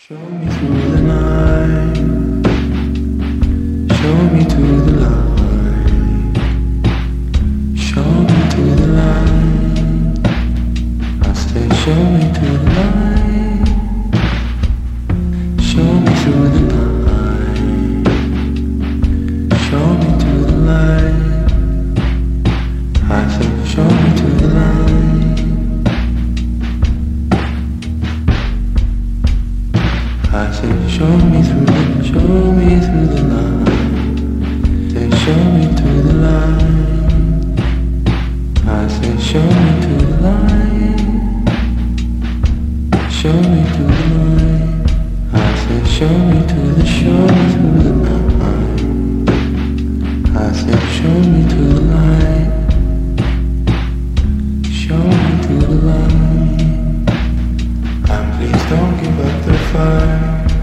Show me through the night, show me to the light, show me to the light. I say show me to the light, show me through the night, show me to the light. I say show me to the light. I say, show me through the night. Say, show me to the light. I say, show me to the light. Show me to the light. I say, show me through the night. I say, show me to the light. Show me to the light. And please don't give up the fight.